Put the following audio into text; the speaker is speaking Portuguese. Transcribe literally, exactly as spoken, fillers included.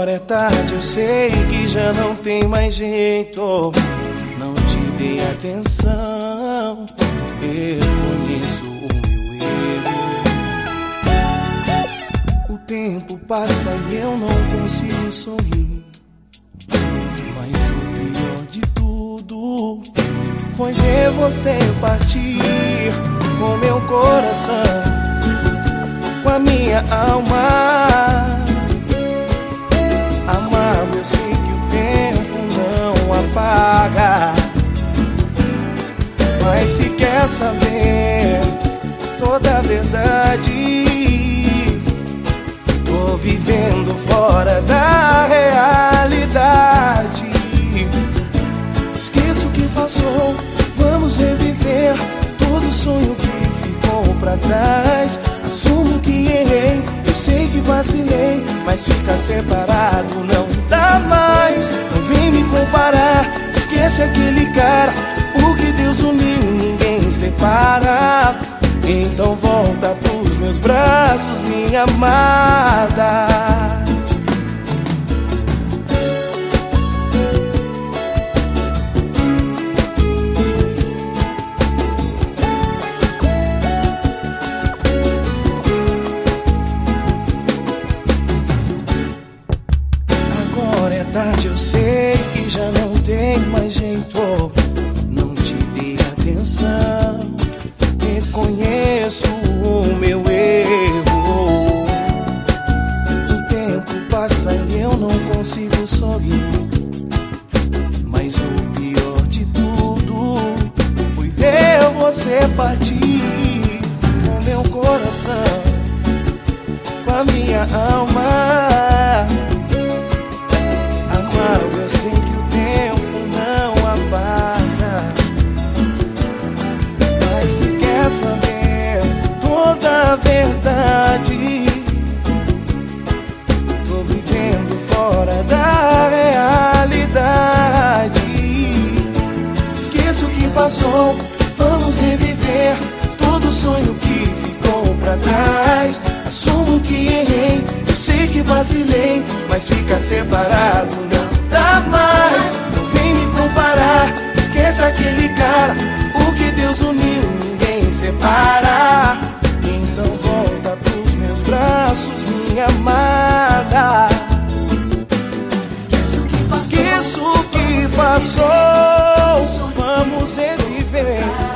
Agora é tarde, eu sei que já não tem mais jeito. Não te dei atenção, reconheço o meu erro. O tempo passa e eu não consigo sorrir. Mas o pior de tudo foi ver você partir com meu coração, com a minha alma. Amado, eu sei que o tempo não apaga, mas se quer saber toda a verdade, tô vivendo fora da realidade. Esqueço o que passou, vamos reviver todo sonho que ficou pra trás. Assumo que errei, eu sei que vacilei, mas ficar separado não dá mais. Não vem me comparar, esquece aquele cara, o que Deus uniu ninguém separa. Então volta pros meus braços, minha amada. Eu sei que já não tem mais jeito. Não te dei atenção, reconheço o meu erro. O tempo passa e eu não consigo sorrir. Mas o pior de tudo foi ver você partir com meu coração, com a minha alma. Eu sei que o tempo não apaga, mas se quer saber toda a verdade, tô vivendo fora da realidade. Esqueça o que passou, vamos reviver todo sonho que ficou pra trás. Assumo que errei, eu sei que vacilei, mas ficar separado não dá mais. Não vem me comparar, esqueça aquele cara, o que Deus uniu ninguém separa. Então volta pros meus braços, minha amada. Esqueça o que passou, esqueça o que passou, vamos reviver